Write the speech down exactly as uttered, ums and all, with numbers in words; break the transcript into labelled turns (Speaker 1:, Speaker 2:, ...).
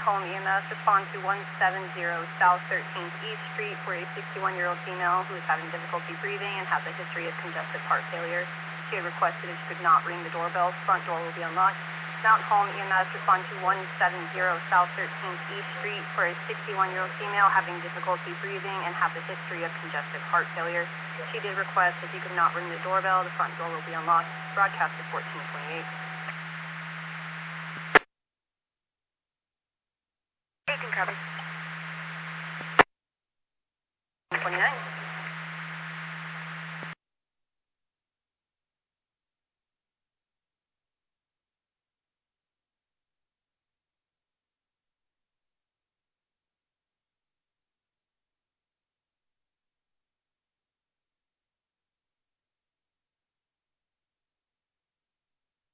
Speaker 1: Home E M S, respond to one seven zero South thirteenth East Street for a sixty-one-year-old female who is having difficulty breathing and has a history of congestive heart failure. She had requested if she could not ring the doorbell, front door will be unlocked. Mount Home E M S, respond to one seven zero South thirteenth East Street for a sixty-one-year-old female having difficulty breathing and has a history of congestive heart failure. She did request if you could not ring the doorbell, the front door will be unlocked. Broadcast to fourteen twenty-eight.
Speaker 2: You can cover.